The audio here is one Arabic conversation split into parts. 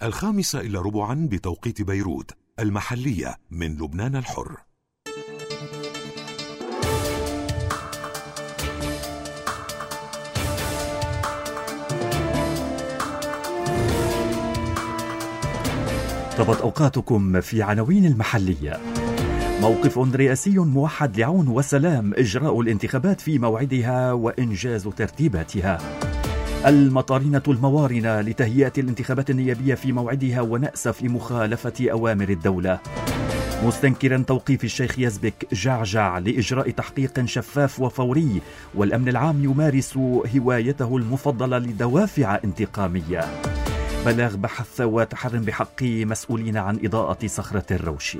5:15 بتوقيت بيروت المحلية من لبنان الحر. طبت أوقاتكم في عناوين المحلية. موقف رئاسي موحد لعون وسلام إجراء الانتخابات في موعدها وإنجاز ترتيباتها. المطارنة الموارنة لتهيئة الانتخابات النيابية في موعدها ونأسف لمخالفة أوامر الدولة. مستنكرا توقيف الشيخ يزبك جعجع لإجراء تحقيق شفاف وفوري، والأمن العام يمارس هوايته المفضلة لدوافع انتقامية. بلاغ بحث وتحرم بحق مسؤولين عن إضاءة صخرة الروشي.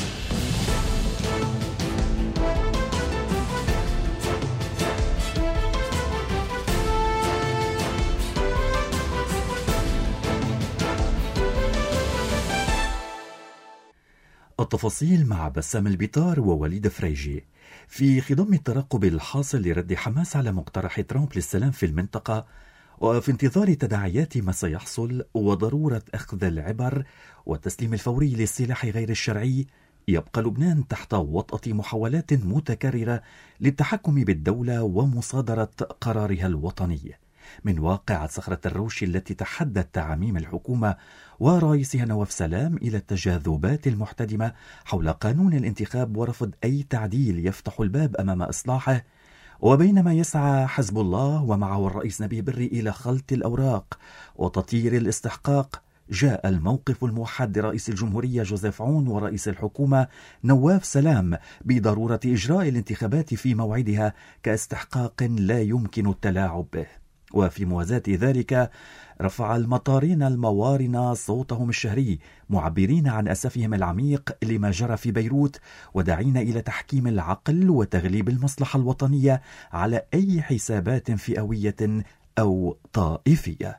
التفاصيل مع بسام البطار ووليد فريجي. في خضم الترقب الحاصل لرد حماس على مقترح ترامب للسلام في المنطقة، وفي انتظار تداعيات ما سيحصل وضرورة أخذ العبر والتسليم الفوري للسلاح غير الشرعي، يبقى لبنان تحت وطأة محاولات متكررة للتحكم بالدولة ومصادرة قرارها الوطني. من واقعة صخرة الروشي التي تحدت تعاميم الحكومة ورئيسها نواف سلام إلى التجاذبات المحتدمة حول قانون الانتخاب ورفض أي تعديل يفتح الباب أمام إصلاحه، وبينما يسعى حزب الله ومعه الرئيس نبيه بري إلى خلط الأوراق وتطيير الاستحقاق، جاء الموقف الموحد لرئيس الجمهورية جوزيف عون ورئيس الحكومة نواف سلام بضرورة إجراء الانتخابات في موعدها كاستحقاق لا يمكن التلاعب به. وفي موازاة ذلك رفع المطارين الموارنة صوتهم الشهري معبرين عن أسفهم العميق لما جرى في بيروت، وداعين إلى تحكيم العقل وتغليب المصلحة الوطنية على أي حسابات فئوية أو طائفية.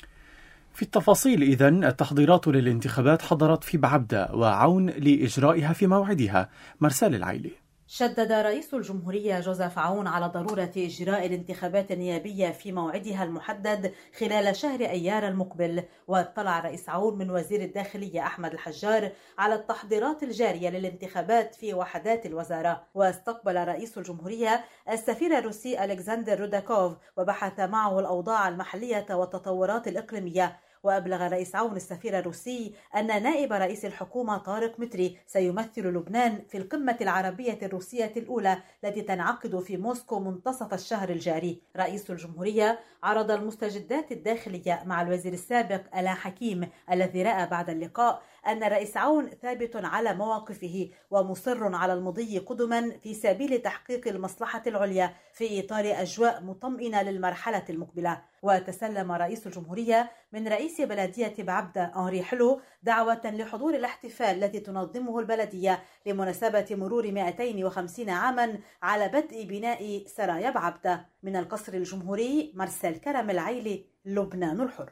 في التفاصيل إذن، التحضيرات للانتخابات حضرت في بعبدة وعون لإجرائها في موعدها. مرسال العيلي. شدد رئيس الجمهورية جوزيف عون على ضرورة إجراء الانتخابات النيابية في موعدها المحدد خلال شهر أيار المقبل. واطلع رئيس عون من وزير الداخلية أحمد الحجار على التحضيرات الجارية للانتخابات في وحدات الوزارة. واستقبل رئيس الجمهورية السفير الروسي ألكسندر روداكوف وبحث معه الأوضاع المحلية والتطورات الإقليمية. وأبلغ رئيس عون السفير الروسي أن نائب رئيس الحكومة طارق متري سيمثل لبنان في القمة العربية الروسية الأولى التي تنعقد في موسكو منتصف الشهر الجاري. رئيس الجمهورية عرض المستجدات الداخلية مع الوزير السابق ألا حكيم الذي رأى بعد اللقاء أن رئيس عون ثابت على مواقفه ومصر على المضي قدما في سبيل تحقيق المصلحة العليا في إطار أجواء مطمئنة للمرحلة المقبلة. وتسلم رئيس الجمهورية من رئيس بلدية بعبدة أنري حلو دعوة لحضور الاحتفال التي تنظمه البلدية لمناسبة مرور 250 عاما على بدء بناء سرايا بعبدة. من القصر الجمهوري، مرسال كرم العيلي، لبنان الحر.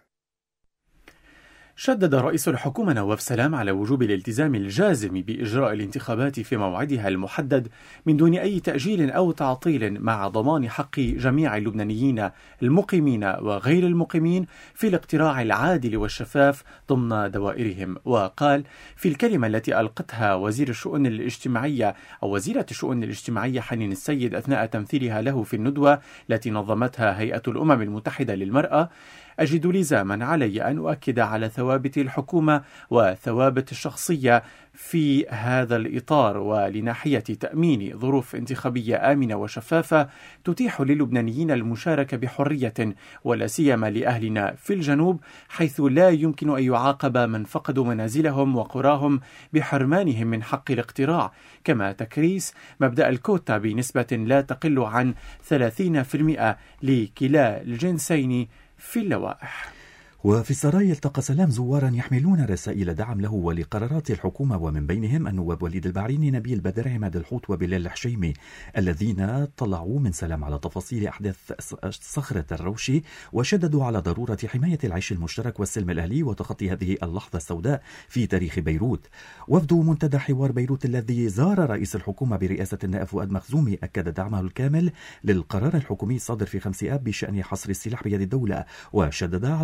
شدد رئيس الحكومة نواف سلام على وجوب الالتزام الجازم بإجراء الانتخابات في موعدها المحدد من دون أي تأجيل أو تعطيل، مع ضمان حق جميع اللبنانيين المقيمين وغير المقيمين في الاقتراع العادل والشفاف ضمن دوائرهم. وقال في الكلمة التي ألقتها وزيرة الشؤون الاجتماعية حنين السيد أثناء تمثيلها له في الندوة التي نظمتها هيئة الأمم المتحدة للمرأة: أجد لزاما علي أن أؤكد على ثوابت الحكومة وثوابت الشخصية في هذا الإطار، ولناحية تأمين ظروف انتخابية آمنة وشفافة تتيح للبنانيين المشاركة بحرية، ولا سيما لأهلنا في الجنوب، حيث لا يمكن أن يعاقب من فقدوا منازلهم وقراهم بحرمانهم من حق الاقتراع، كما تكريس مبدأ الكوتا بنسبة لا تقل عن 30% لكلا الجنسين في اللوائح. وفي السراي التقى سلام زوارا يحملون رسائل دعم له ولقرارات الحكومة، ومن بينهم النواب وليد البعريني، نبيل بدر، عماد الحوت وبلال الحشيمي، الذين طلعوا من سلام على تفاصيل أحداث صخرة الروشي، وشددوا على ضرورة حماية العيش المشترك والسلم الأهلي وتخطي هذه اللحظة السوداء في تاريخ بيروت. وفد منتدى حوار بيروت الذي زار رئيس الحكومة برئاسة النائب فؤاد مخزومي أكد دعمه الكامل للقرار الحكومي الصادر في 5 آب بشأن حصر السلاح بيد الدولة، وشدد على ضرورة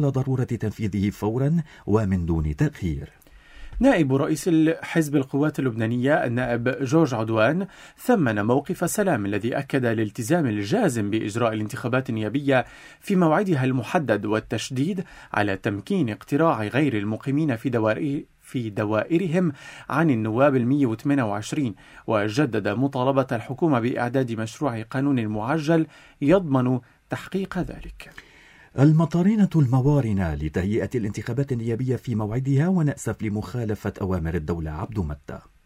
تنفيذه فورا ومن دون تأخير. نائب رئيس حزب القوات اللبنانية النائب جورج عدوان ثمن موقف سلام الذي أكد الالتزام الجازم بإجراء الانتخابات النيابية في موعدها المحدد والتشديد على تمكين اقتراع غير المقيمين في دوائرهم عن النواب 128، وجدد مطالبة الحكومة بإعداد مشروع قانون معجل يضمن تحقيق ذلك. المطارنة الموارنة لتهيئة الانتخابات النيابية في موعدها ونأسف لمخالفة أوامر الدولة. عبد متى.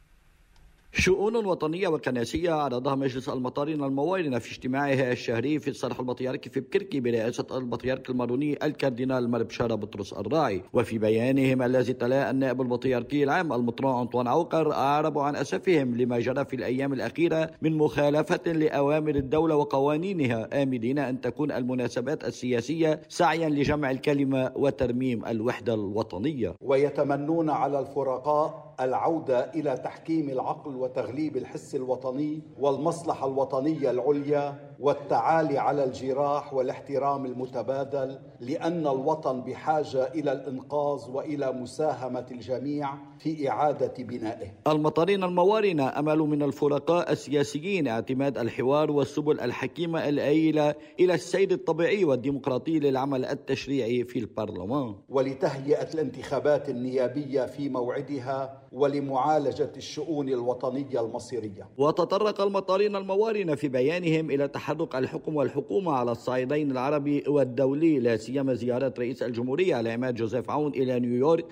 شؤون وطنية وكنسية عرضها مجلس المطارنة الموارنة في اجتماعه الشهري في الصرح البطريركي في بكركي برئاسة البطريرك الماروني الكاردينال مربشارة بطرس الراعي. وفي بيانهم الذي تلاه النائب البطريركي العام المطران أنطوان عوقر أعربوا عن أسفهم لما جرى في الأيام الأخيرة من مخالفة لأوامر الدولة وقوانينها، آملين أن تكون المناسبات السياسية سعيا لجمع الكلمة وترميم الوحدة الوطنية. ويتمنون على الفرقاء العودة إلى تحكيم العقل وتغليب الحس الوطني والمصلحة الوطنية العليا والتعالي على الجراح والاحترام المتبادل، لأن الوطن بحاجة إلى الإنقاذ وإلى مساهمة الجميع في إعادة بنائه. المطارنة الموارنة أمل من الفرقاء السياسيين اعتماد الحوار والسبل الحكيمة الآيلة إلى السير الطبيعي والديمقراطي للعمل التشريعي في البرلمان ولتهيئة الانتخابات النيابية في موعدها ولمعالجة الشؤون الوطنية المصيرية. وتطرق المطارنة الموارنة في بيانهم إلى تحرك الحكم والحكومة على الصعيدين العربي والدولي، لا سيما زيارة رئيس الجمهورية العماد جوزيف عون إلى نيويورك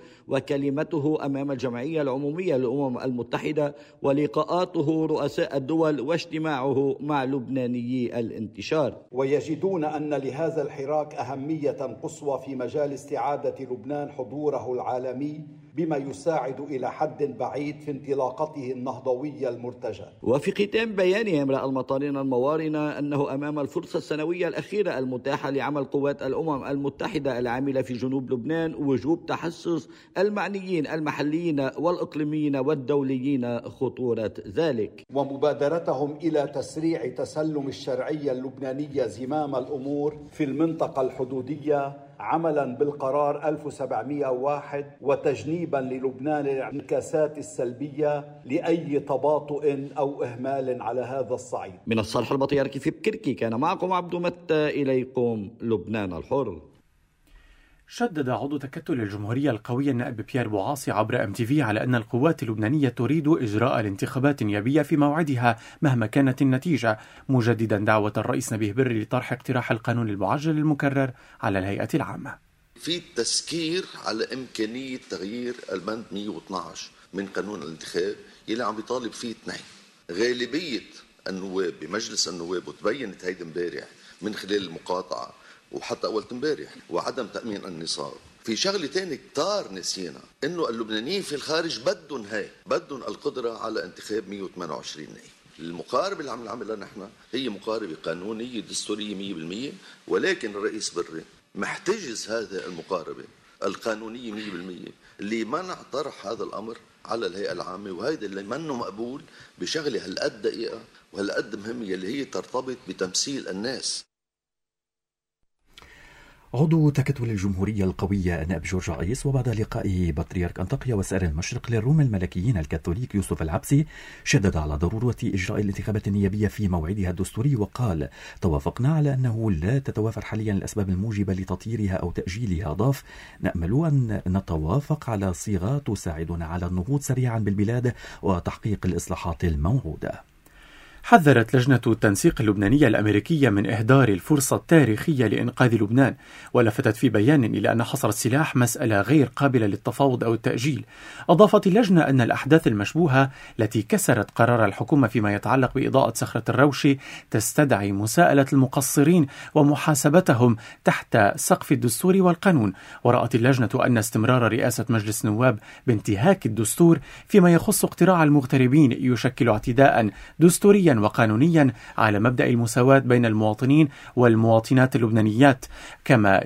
وكلمته أمام الجمعية العمومية للأمم المتحدة ولقاءاته رؤساء الدول واجتماعه مع لبنانيي الانتشار. ويجدون أن لهذا الحراك أهمية قصوى في مجال استعادة لبنان حضوره العالمي بما يساعد إلى حد بعيد في انطلاقته النهضوية المرتجى. وفي ختام بيانهم رأى المطارنة الموارنة أنه أمام الفرصة السنوية الأخيرة المتاحة لعمل قوات الأمم المتحدة العاملة في جنوب لبنان وجوب تحسس المعنيين المحليين والإقليميين والدوليين خطورة ذلك، ومبادرتهم إلى تسريع تسلم الشرعية اللبنانية زمام الأمور في المنطقة الحدودية عملا بالقرار 1701 وتجنيبا للبنان الانعكاسات السلبية لأي تباطؤ أو إهمال على هذا الصعيد. من الصرح البطريركي في بكركي كان معكم عبد متى، إليكم لبنان الحر. شدد عضو تكتل الجمهورية القوي النائب بيير بوعاصي عبر MTV على أن القوات اللبنانية تريد إجراء الانتخابات النيابية في موعدها مهما كانت النتيجة، مجددا دعوة الرئيس نبيه بري لطرح اقتراح القانون المعجل المكرر على الهيئة العامة. في تذكير على إمكانية تغيير البند 112 من قانون الانتخاب يلي عم بيطالب فيه اثنين، غالبية النواب بمجلس النواب وتبينت هيدا امبارح من خلال المقاطعة وحتى أول امبارح وعدم تأمين النصاب. في شغلة تاني كتار نسينا إنه اللبنانيين في الخارج بدهم القدرة على انتخاب 128 نائب. المقاربة اللي عم نعملها نحن هي مقاربة قانونية دستورية 100%، ولكن الرئيس بري محتجز هذا المقاربة القانونية 100% اللي منع طرح هذا الأمر على الهيئة العامة، وهذا اللي منه مقبول بشغلة هالقد دقيقة وهالقد مهمة اللي هي ترتبط بتمثيل الناس. عضو تكتل الجمهورية القوية النائب جورج عيس وبعد لقائه بطريرك أنطاكيا وسائر المشرق للروم الملكيين الكاثوليك يوسف العبسي شدد على ضرورة إجراء الانتخابات النيابية في موعدها الدستوري، وقال: توافقنا على أنه لا تتوافر حاليا الأسباب الموجبة لتطييرها أو تأجيلها. أضاف: نأمل أن نتوافق على صيغة تساعدنا على النهوض سريعا بالبلاد وتحقيق الإصلاحات الموعودة. حذرت لجنة التنسيق اللبنانية الأمريكية من إهدار الفرصة التاريخية لإنقاذ لبنان، ولفتت في بيان إلى أن حصر السلاح مسألة غير قابلة للتفاوض أو التأجيل. أضافت اللجنة أن الأحداث المشبوهة التي كسرت قرار الحكومة فيما يتعلق بإضاءة صخرة الروشي تستدعي مساءلة المقصرين ومحاسبتهم تحت سقف الدستور والقانون. ورأت اللجنة أن استمرار رئاسة مجلس النواب بانتهاك الدستور فيما يخص اقتراع المغتربين يشكل اعتداء دستوريا وقانونيا على مبدأ المساواة بين المواطنين والمواطنات اللبنانيات، كما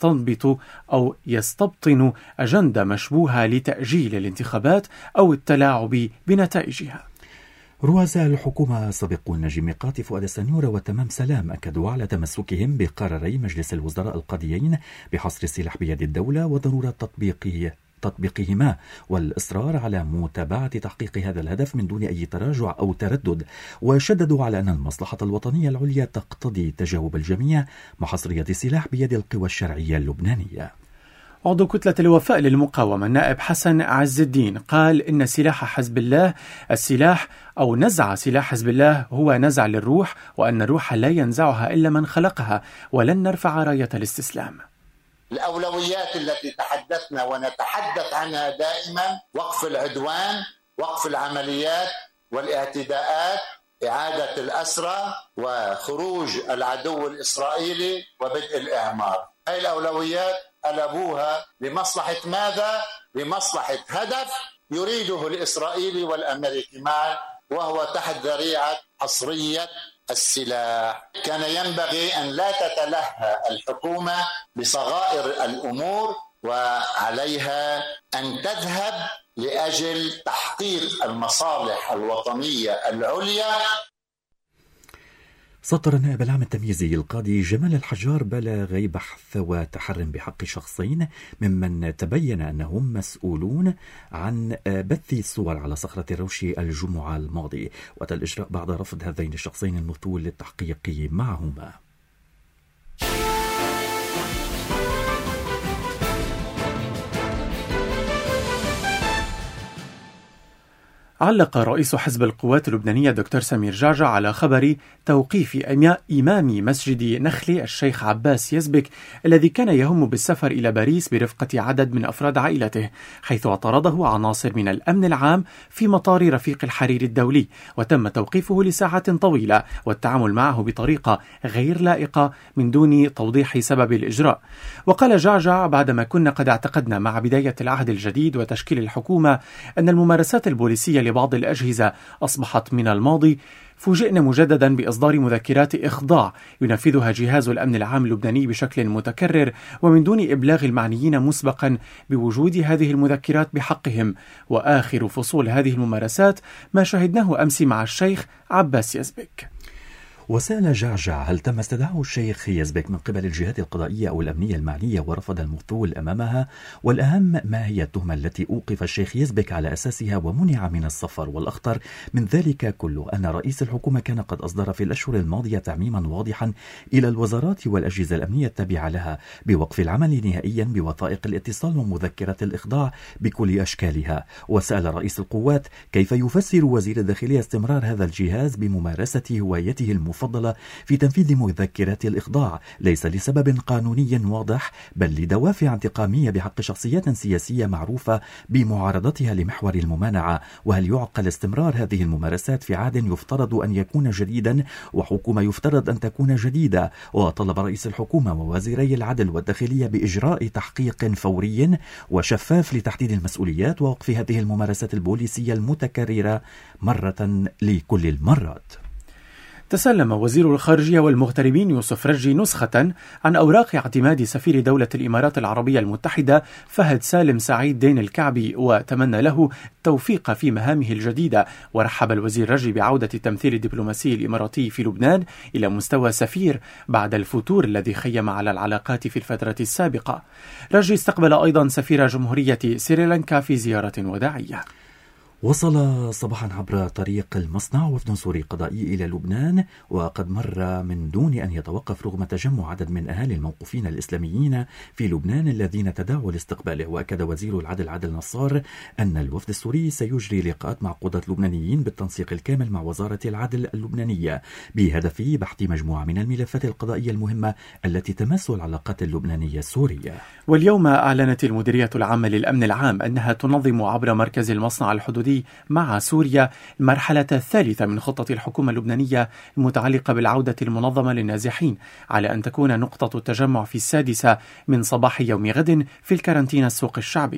يستبطن أجندة مشبوهة لتأجيل الانتخابات أو التلاعب بنتائجها. رؤساء الحكومة السابقون نجيب ميقاتي، فؤاد السنيورة وتمام سلام أكدوا على تمسكهم بقراري مجلس الوزراء القاضيين بحصر السلاح بيد الدولة وضرورة تطبيقهما والإصرار على متابعة تحقيق هذا الهدف من دون أي تراجع أو تردد، وشددوا على أن المصلحة الوطنية العليا تقتضي تجاوب الجميع مع حصرية السلاح بيد القوى الشرعية اللبنانية. عضو كتلة الوفاء للمقاومة النائب حسن عز الدين قال إن سلاح حزب الله السلاح أو نزع سلاح حزب الله هو نزع للروح، وأن الروح لا ينزعها إلا من خلقها، ولن نرفع راية الاستسلام. الأولويات التي تحدثنا ونتحدث عنها دائما: وقف العدوان، وقف العمليات والاعتداءات، إعادة الأسرى، وخروج العدو الإسرائيلي، وبدء الإعمار. هذه الأولويات قلبوها لمصلحة ماذا؟ لمصلحة هدف يريده الإسرائيلي والأمريكي معا، وهو تحت ذريعة حصرية السلاح. كان ينبغي أن لا تتلهى الحكومة بصغائر الأمور، وعليها أن تذهب لأجل تحقيق المصالح الوطنية العليا. سطر النائب العام التمييزي القاضي جمال الحجار بلاغي بحث وتحر بحق شخصين ممن تبين أنهم مسؤولون عن بث الصور على صخرة الروشي الجمعة الماضي، وتم الإجراء بعد رفض هذين الشخصين المثول للتحقيق معهما. علق رئيس حزب القوات اللبنانية دكتور سمير جعجع على خبر توقيف إمام مسجد نخلة الشيخ عباس يزبك الذي كان يهم بالسفر إلى باريس برفقة عدد من أفراد عائلته، حيث اعترضه عناصر من الأمن العام في مطار رفيق الحرير الدولي، وتم توقيفه لساعات طويلة والتعامل معه بطريقة غير لائقة من دون توضيح سبب الإجراء. وقال جعجع: بعدما كنا قد اعتقدنا مع بداية العهد الجديد وتشكيل الحكومة أن الممارسات البوليسية لبعض الأجهزة أصبحت من الماضي، فوجئنا مجددا بإصدار مذكرات إخضاع ينفذها جهاز الأمن العام اللبناني بشكل متكرر ومن دون إبلاغ المعنيين مسبقا بوجود هذه المذكرات بحقهم. وآخر فصول هذه الممارسات ما شهدناه أمس مع الشيخ عباس يزبك. وسأل جعجع: هل تم استدعاء الشيخ يزبك من قبل الجهات القضائية أو الأمنية المعنية ورفض المثول أمامها؟ والأهم، ما هي التهمة التي أوقف الشيخ يزبك على أساسها ومنع من السفر؟ والأخطر من ذلك كله أن رئيس الحكومة كان قد أصدر في الأشهر الماضية تعميما واضحا إلى الوزارات والأجهزة الأمنية التابعة لها بوقف العمل نهائيا بوثائق الاتصال ومذكرات الإخضاع بكل أشكالها. وسأل رئيس القوات: كيف يفسر وزير الداخلية استمرار هذا الجهاز بممارسة هوايته المفضلة في تنفيذ مذكرات الإخضاع ليس لسبب قانوني واضح بل لدوافع انتقامية بحق شخصيات سياسية معروفة بمعارضتها لمحور الممانعة؟ وهل يعقل استمرار هذه الممارسات في عهد يفترض أن يكون جديدا وحكومة يفترض أن تكون جديدة؟ وطلب رئيس الحكومة ووزيري العدل والداخلية بإجراء تحقيق فوري وشفاف لتحديد المسؤوليات ووقف هذه الممارسات البوليسية المتكررة مرة لكل المرات. تسلم وزير الخارجية والمغتربين يوسف رجي نسخة عن أوراق اعتماد سفير دولة الإمارات العربية المتحدة فهد سالم سعيد دين الكعبي، وتمنى له التوفيق في مهامه الجديدة. ورحب الوزير رجي بعودة التمثيل الدبلوماسي الإماراتي في لبنان إلى مستوى سفير بعد الفتور الذي خيم على العلاقات في الفترة السابقة. رجي استقبل أيضا سفير جمهورية سريلانكا في زيارة وداعية. وصل صباحا عبر طريق المصنع وفد سوري قضائي إلى لبنان، وقد مر من دون أن يتوقف رغم تجمع عدد من أهالي الموقوفين الإسلاميين في لبنان الذين تداعوا لاستقباله. وأكد وزير العدل عادل نصار أن الوفد السوري سيجري لقاءات مع قضاة لبنانيين بالتنسيق الكامل مع وزارة العدل اللبنانية بهدف بحث مجموعة من الملفات القضائية المهمة التي تمس العلاقات اللبنانية السورية. واليوم أعلنت المديرية العامة للأمن العام أنها تنظم عبر مركز المصنع الحدودي مع سوريا المرحلة الثالثة من خطة الحكومة اللبنانية المتعلقة بالعودة المنظمة للنازحين، على أن تكون نقطة التجمع في 6 من صباح يوم غد في الكارنتينا السوق الشعبي.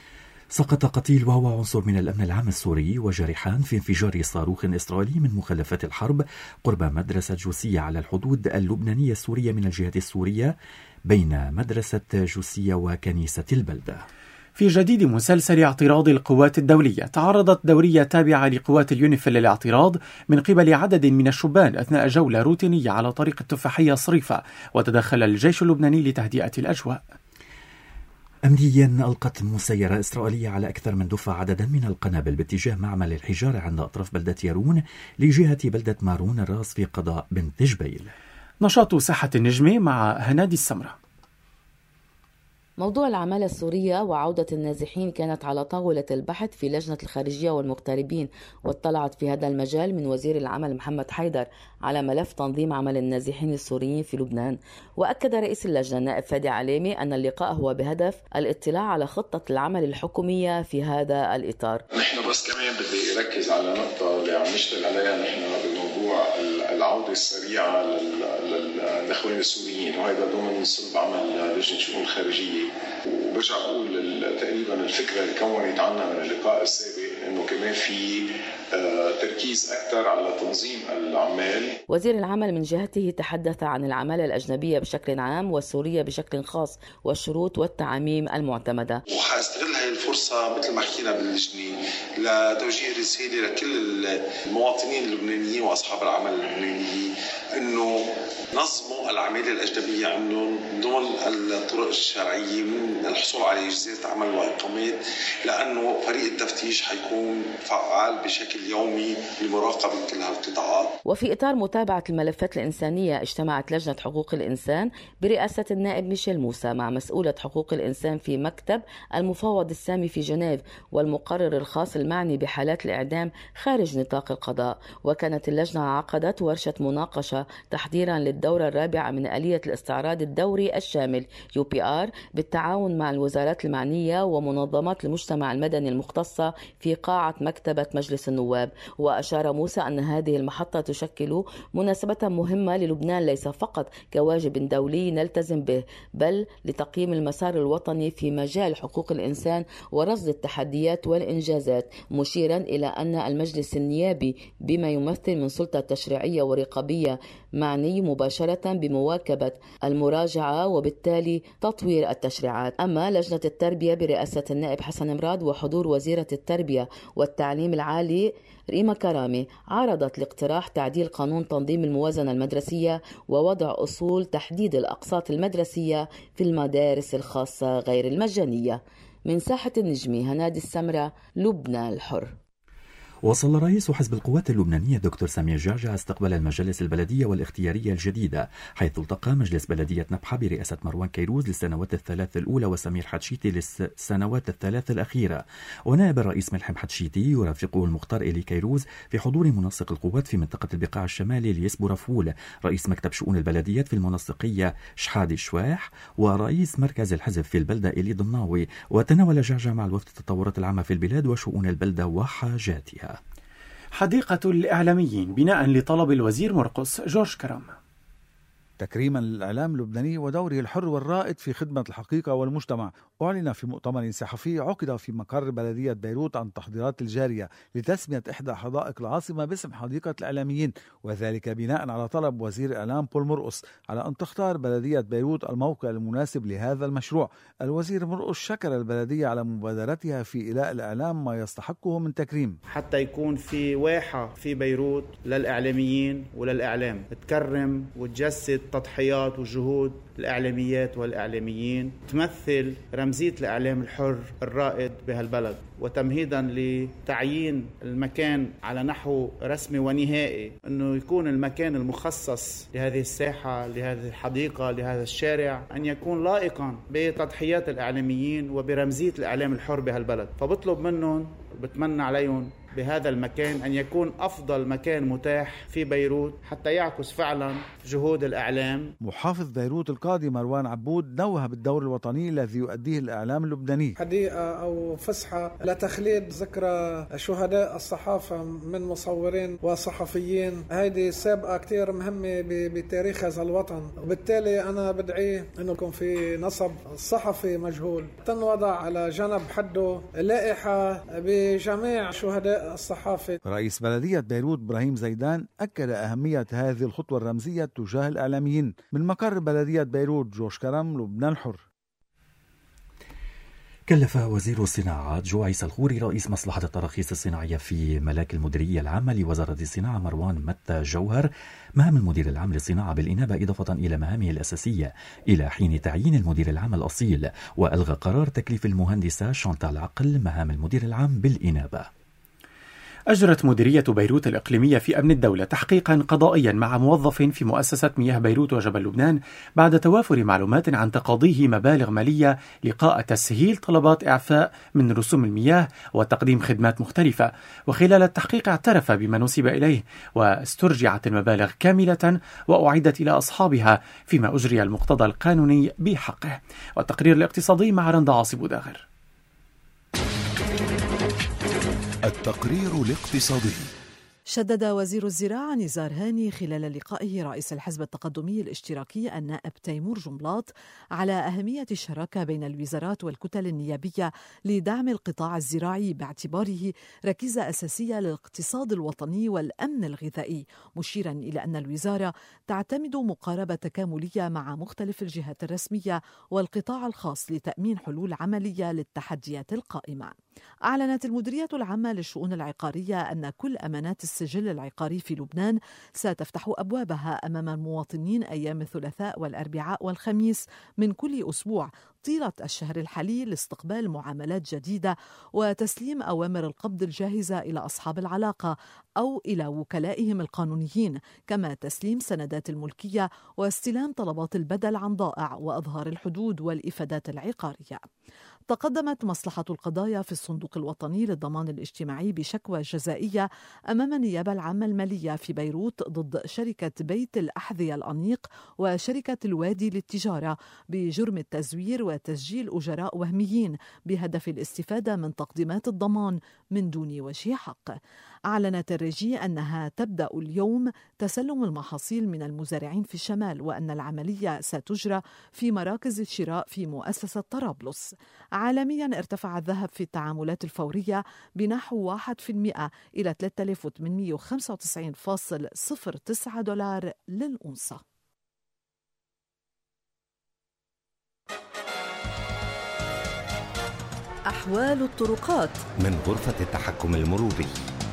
سقط قتيل وهو عنصر من الأمن العام السوري وجرحان في انفجار صاروخ إسرائيلي من مخلفات الحرب قرب مدرسة جوسية على الحدود اللبنانية السورية من الجهة السورية بين مدرسة جوسية وكنيسة البلدة. في جديد مسلسل اعتراض القوات الدولية، تعرضت دورية تابعة لقوات اليونيفيل للاعتراض من قبل عدد من الشبان أثناء جولة روتينية على طريق التفاحية صريفة، وتدخل الجيش اللبناني لتهدئة الأجواء. أمنيا ألقت مسيرة إسرائيلية على أكثر من دفعة عددا من القنابل باتجاه معمل الحجارة عند أطراف بلدة يارون لجهة بلدة مارون الراس في قضاء بنت جبيل. نشاط ساحة النجمة مع هنادي السمرة. موضوع العمالة السورية وعودة النازحين كانت على طاولة البحث في لجنة الخارجية والمغتربين، واطلعت في هذا المجال من وزير العمل محمد حيدر على ملف تنظيم عمل النازحين السوريين في لبنان. وأكد رئيس اللجنة النائب فادي عليمي أن اللقاء هو بهدف الاطلاع على خطة العمل الحكومية في هذا الإطار. نحن بس كمان بدي أركز على نقطة اللي عم نشتغل عليها نحن بموضوع العودة السريعة للإخوان السوريين، وهذا ضمن صلب عمل لجنة الشؤون الخارجية. وبرجع بقول تقريبا الفكرة اللي كونت عنا من اللقاء السابق انه كمان في تركيز اكثر على تنظيم العمال. وزير العمل من جهته تحدث عن العمالة الأجنبية بشكل عام والسورية بشكل خاص والشروط والتعاميم المعتمدة. وحاستغل هاي الفرصة مثل ما حكينا باللجنة لتوجيه رسالة لكل المواطنين اللبنانيين واصحاب العمل اللبنانيين انه نظموا العمالة الأجنبية عندهم ضمن الطرق الشرعية من الحصول على إجازات عمل وإقامات، لأنه فريق التفتيش حيكون فعال بشكل يومي لمراقبة كل هالقطاعات. وفي إطار متابعة الملفات الإنسانية اجتمعت لجنة حقوق الإنسان برئاسة النائب ميشيل موسى مع مسؤولة حقوق الإنسان في مكتب المفوض السامي في جنيف والمقرر الخاص المعني بحالات الإعدام خارج نطاق القضاء. وكانت اللجنة عقدت ورشة مناقشة تحضيرا للدورة الرابعة من آلية الاستعراض الدوري الشامل UPR بالتعاون مع الوزارات المعنية ومنظمات المجتمع المدني المختصة في قاعة مكتبة مجلس النواب. وأشار موسى أن هذه المحطة تشكل مناسبة مهمة للبنان ليس فقط كواجب دولي نلتزم به، بل لتقييم المسار الوطني في مجال حقوق الإنسان ورصد التحديات والإنجازات، مشيرا إلى أن المجلس النيابي بما يمثل من سلطة تشريعية ورقابية معني مباشرة بمواكبة المراجعة وبالتالي تطوير التشريعات. أما لجنة التربية برئاسة النائب حسن مراد وحضور وزيرة التربية والتعليم العالي ريما كرامي عارضت لاقتراح تعديل قانون تنظيم الموازنة المدرسية ووضع أصول تحديد الأقساط المدرسية في المدارس الخاصة غير المجانية. من ساحة النجمي هنادي السمرة، لبنان الحر. وصل رئيس حزب القوات اللبنانية دكتور سمير جعجع استقبال المجالس البلدية والاختيارية الجديدة، حيث التقى مجلس بلدية نبحة برئاسة مروان كيروز للسنوات الثلاث الأولى وسمير حتشيتي للسنوات الثلاث الأخيرة، ونائب الرئيس ملحم حتشيتي يرافقه المختار إلي كيروز في حضور منسق القوات في منطقة البقاع الشمالي ليسبو رفول، رئيس مكتب شؤون البلديات في المنسقية شحادي شواح، ورئيس مركز الحزب في البلدة إلي ضمناوي. وتناول جعجع مع الوفد التطورات العامة في البلاد وشؤون البلدة وحاجاتها. حديقة الإعلاميين بناء لطلب الوزير مرقس جورج كرام. تكريما للإعلام اللبناني ودوره الحر والرائد في خدمة الحقيقة والمجتمع، أعلن في مؤتمر صحفي عقد في مقر بلدية بيروت عن التحضيرات الجارية لتسمية إحدى حدائق العاصمة باسم حديقة الإعلاميين، وذلك بناء على طلب وزير الإعلام بول مرقس على أن تختار بلدية بيروت الموقع المناسب لهذا المشروع. الوزير مرقس شكر البلدية على مبادرتها في إيلاء الإعلام ما يستحقه من تكريم، حتى يكون في واحة في بيروت للإعلاميين وللإعلام تكرم وتجسد تضحيات وجهود الإعلاميات والإعلاميين، تمثل رمزية الإعلام الحر الرائد بهالبلد، وتمهيدا لتعيين المكان على نحو رسمي ونهائي أنه يكون المكان المخصص لهذه الساحة، لهذه الحديقة، لهذا الشارع، أن يكون لائقا بتضحيات الإعلاميين وبرمزية الإعلام الحر بهالبلد. فبطلب منهم وبتمنى عليهم بهذا المكان أن يكون أفضل مكان متاح في بيروت حتى يعكس فعلا جهود الإعلام. محافظ بيروت القاضي مروان عبود نوه بالدور الوطني الذي يؤديه الإعلام اللبناني، حديقة أو فسحة لتخليد ذكرى شهداء الصحافة من مصورين وصحفيين، هذه سابقة كتير مهمة بتاريخ هذا الوطن، وبالتالي أنا بدعي أنه يكون في نصب صحفي مجهول تنوضع على جنب حده لائحة بجميع شهداء الصحافة. رئيس بلدية بيروت إبراهيم زيدان أكد أهمية هذه الخطوة الرمزية تجاه الإعلاميين. من مقر بلدية بيروت جورج كرم، لبنان الحر. كلف وزير الصناعات جو عيسى الخوري رئيس مصلحة التراخيص الصناعية في ملاك المديرية العامة لوزارة الصناعة مروان متى جوهر مهام المدير العام للصناعة بالإنابة إضافة إلى مهامه الأساسية إلى حين تعيين المدير العام الأصيل، وألغى قرار تكليف المهندسة شانتال عقل مهام المدير العام بالإنابة. أجرت مديرية بيروت الإقليمية في أمن الدولة تحقيقا قضائيا مع موظف في مؤسسة مياه بيروت وجبل لبنان بعد توافر معلومات عن تقاضيه مبالغ مالية لقاء تسهيل طلبات إعفاء من رسوم المياه وتقديم خدمات مختلفة. وخلال التحقيق اعترف بما نسب إليه واسترجعت المبالغ كاملة وأعيدت إلى أصحابها فيما أجري المقتضى القانوني بحقه. والتقرير الاقتصادي مع رندا عاصب داغر. التقرير الاقتصادي. شدد وزير الزراعة نزار هاني خلال لقائه رئيس الحزب التقدمي الاشتراكي النائب تيمور جملاط على أهمية الشراكة بين الوزارات والكتل النيابية لدعم القطاع الزراعي باعتباره ركيزة أساسية للاقتصاد الوطني والأمن الغذائي، مشيرا إلى أن الوزارة تعتمد مقاربة تكاملية مع مختلف الجهات الرسمية والقطاع الخاص لتأمين حلول عملية للتحديات القائمة. أعلنت المديرية العامة للشؤون العقارية أن كل أمانات السجل العقاري في لبنان ستفتح أبوابها أمام المواطنين أيام الثلاثاء والأربعاء والخميس من كل أسبوع طيلة الشهر الحالي لاستقبال معاملات جديدة وتسليم أوامر القبض الجاهزة إلى أصحاب العلاقة أو إلى وكلائهم القانونيين، كما تسليم سندات الملكية واستلام طلبات البدل عن ضائع وأظهار الحدود والإفادات العقارية. تقدمت مصلحة القضايا في الصندوق الوطني للضمان الاجتماعي بشكوى جزائية أمام النيابة العامة المالية في بيروت ضد شركة بيت الأحذية الأنيق وشركة الوادي للتجارة بجرم التزوير وتسجيل أجراء وهميين بهدف الاستفادة من تقديمات الضمان من دون وجه حق. أعلنت الرجي أنها تبدأ اليوم تسلم المحاصيل من المزارعين في الشمال، وأن العملية ستجرى في مراكز الشراء في مؤسسة طرابلس. عالميا ارتفع الذهب في التعاملات الفورية بنحو 1% إلى 3895.09 دولار للأونصة. أحوال الطرقات من غرفة التحكم المروري.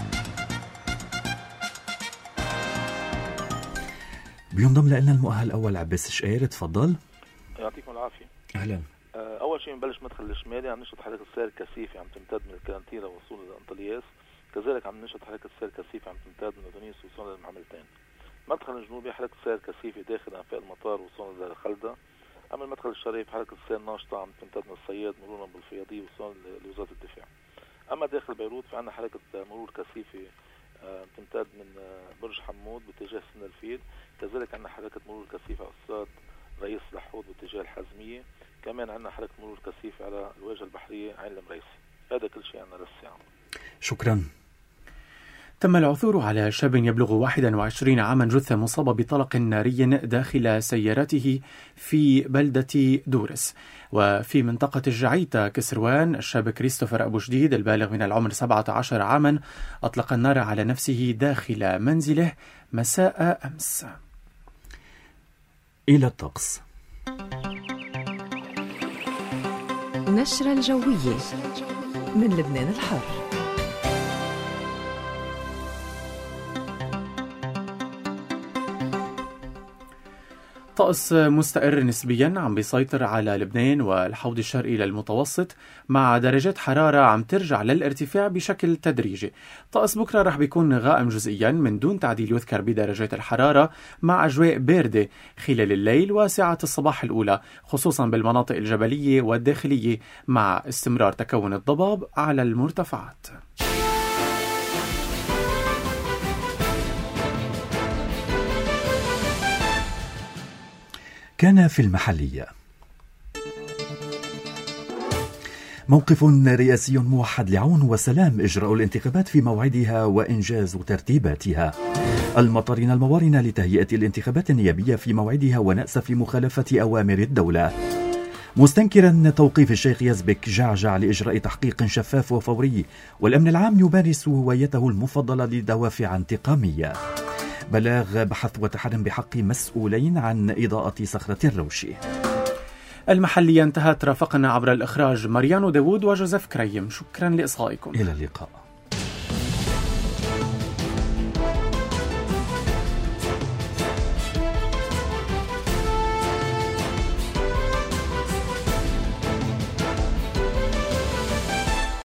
بينضم لنا المؤهل الأول عباس شقير، تفضل. يعطيكم العافية. أهلا. أول شيء بنبلش مدخل الشمالي، عم نشهد حركة سير كثيفة عم تمتد من الكارنتيرا وصولا لأنطلياس، كذلك عم نشهد حركة سير كثيفة عم تمتد من أودونيس وصولا للمحملتين. المدخل الجنوبي حركة سير كثيفة داخل أنفاق المطار وصولا للخلدة. أما المدخل الشرقي حركة سير ناشطة عم تمتد من الصياد مرورا بالفياضي وصولا لوزارة الدفاع. أما داخل بيروت فعنا حركة مرور كثيفة تمتد من برج حمود باتجاه سن الفيل، كذلك عندنا حركة مرور كثيفة على الصاد رئيس لحود باتجاه الحزمية، كمان عندنا حركة مرور كثيفة على الواجهة البحرية عين المريسي. هذا كل شيء عندنا للساعة. شكرا. تم العثور على شاب يبلغ 21 عاما جثة مصابة بطلق ناري داخل سيارته في بلدة دورس. وفي منطقة الجعيتة كسروان الشاب كريستوفر أبو جديد البالغ من العمر 17 عاما أطلق النار على نفسه داخل منزله مساء أمس. إلى الطقس. نشرة الجوية من لبنان الحر. طقس مستقر نسبيا عم بيسيطر على لبنان والحوض الشرقي للمتوسط، مع درجات حرارة عم ترجع للارتفاع بشكل تدريجي. طقس بكرة رح بيكون غائم جزئيا من دون تعديل يذكر بدرجات الحرارة، مع أجواء باردة خلال الليل وساعات الصباح الأولى خصوصا بالمناطق الجبلية والداخلية، مع استمرار تكون الضباب على المرتفعات. كان في المحلية. موقف رئاسي موحد لعون وسلام إجراء الانتخابات في موعدها وإنجاز ترتيباتها. المطارين الموارنة لتهيئة الانتخابات النيابية في موعدها ونأس في مخالفة أوامر الدولة. مستنكرا توقيف الشيخ يزبك جعجع لإجراء تحقيق شفاف وفوري، والأمن العام يمارس هوايته المفضلة لدوافع انتقامية. بلاغ بحث وتحرم بحق مسؤولين عن إضاءة صخرة الروشي. المحلية انتهت. رافقنا عبر الإخراج ماريانو داوود وجوزيف كريم. شكرا لإصغائكم. إلى اللقاء.